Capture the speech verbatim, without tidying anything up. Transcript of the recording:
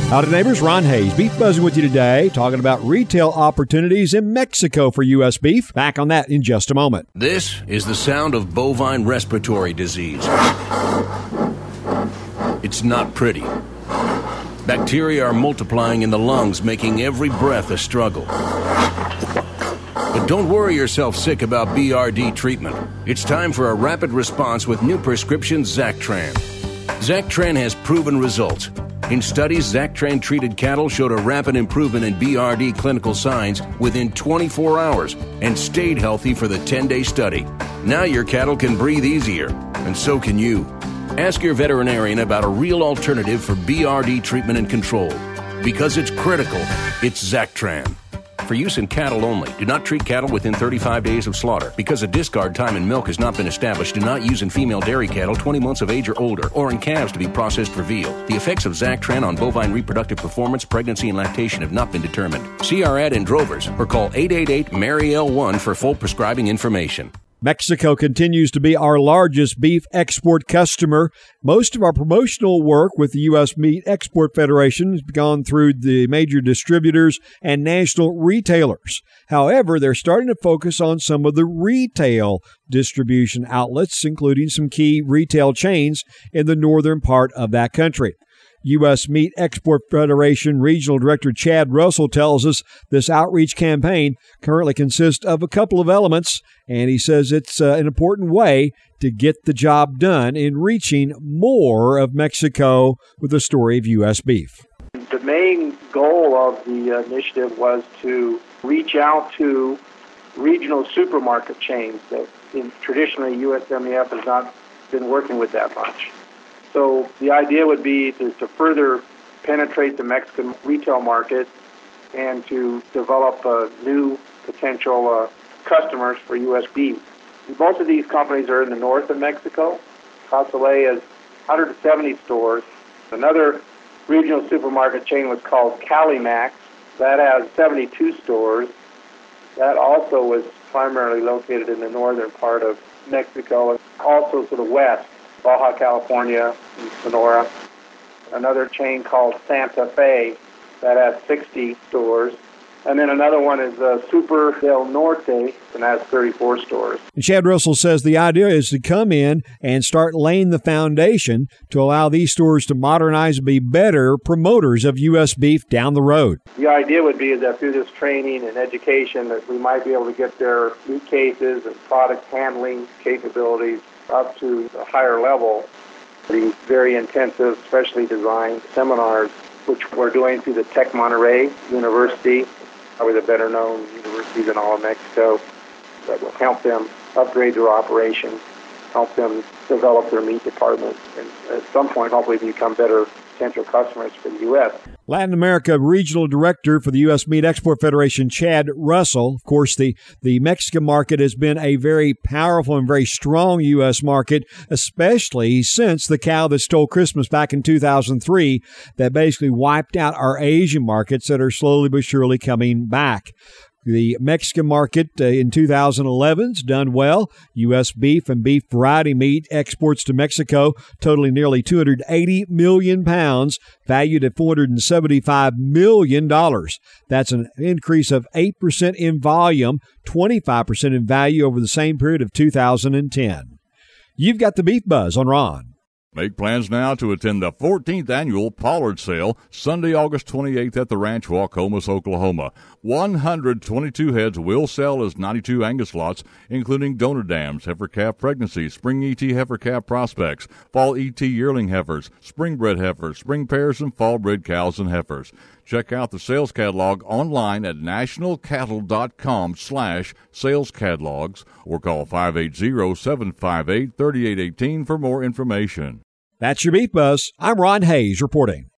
Howdy, neighbors. Ron Hayes, Beef Buzzing with you today, talking about retail opportunities in Mexico for U S beef. Back on that in just a moment. This is the sound of bovine respiratory disease. It's not pretty. Bacteria are multiplying in the lungs, making every breath a struggle. But don't worry yourself sick about B R D treatment. It's time for a rapid response with new prescription Zactran. Zactran has proven results. In studies, Zactran-treated cattle showed a rapid improvement in B R D clinical signs within twenty-four hours and stayed healthy for the ten-day study. Now your cattle can breathe easier, and so can you. Ask your veterinarian about a real alternative for B R D treatment and control. Because it's critical, it's Zactran. For use in cattle only. Do not treat cattle within thirty-five days of slaughter. Because a discard time in milk has not been established, do not use in female dairy cattle twenty months of age or older, or in calves to be processed for veal. The effects of Zactran on bovine reproductive performance, pregnancy, and lactation have not been determined. See our ad in Drovers or call eight eight eight, M A R Y L one for full prescribing information. Mexico continues to be our largest beef export customer. Most of our promotional work with the U S Meat Export Federation has gone through the major distributors and national retailers. However, they're starting to focus on some of the retail distribution outlets, including some key retail chains in the northern part of that country. U S Meat Export Federation Regional Director Chad Russell tells us this outreach campaign currently consists of a couple of elements, and he says it's uh, an important way to get the job done in reaching more of Mexico with the story of U S beef. The main goal of the initiative was to reach out to regional supermarket chains that in, traditionally U S M E F has not been working with that much. So the idea would be to, to further penetrate the Mexican retail market and to develop uh, new potential uh, customers for U S beef. Most of these companies are in the north of Mexico. Consulay has one hundred seventy stores. Another regional supermarket chain was called Calimax. That has seventy-two stores. That also was primarily located in the northern part of Mexico, and also to the west. Baja California, and Sonora. Another chain called Santa Fe that has sixty stores. And then another one is uh, Super del Norte, and has thirty-four stores. And Chad Russell says the idea is to come in and start laying the foundation to allow these stores to modernize and be better promoters of U S beef down the road. The idea would be that through this training and education that we might be able to get their meat cases and product handling capabilities up to a higher level. These very intensive, specially designed seminars, which we're doing through the Tec Monterrey University, probably the better known universities in all of Mexico, that will help them upgrade their operations, help them develop their meat department, and at some point hopefully become better potential customers for the U S. Latin America Regional Director for the U S Meat Export Federation, Chad Russell. Of course, the, the Mexican market has been a very powerful and very strong U S market, especially since the cow that stole Christmas back in two thousand three that basically wiped out our Asian markets that are slowly but surely coming back. The Mexican market uh, in two thousand eleven has done well. U S beef and beef variety meat exports to Mexico totaling nearly two hundred eighty million pounds, valued at four hundred seventy-five million dollars. That's an increase of eight percent in volume, twenty-five percent in value over the same period of two thousand ten. You've got the Beef Buzz on Ron. Make plans now to attend the fourteenth Annual Pollard Sale, Sunday, August twenty-eighth at the Ranch, Waukomis, Oklahoma. one hundred twenty-two heads will sell as ninety-two Angus lots, including donor dams, heifer calf pregnancies, spring E T heifer calf prospects, fall E T yearling heifers, spring bred heifers, spring pairs, and fall bred cows and heifers. Check out the sales catalog online at nationalcattle.com slash sales catalogs or call five eight zero, seven five eight, three eight one eight for more information. That's your Beef Buzz. I'm Ron Hayes reporting.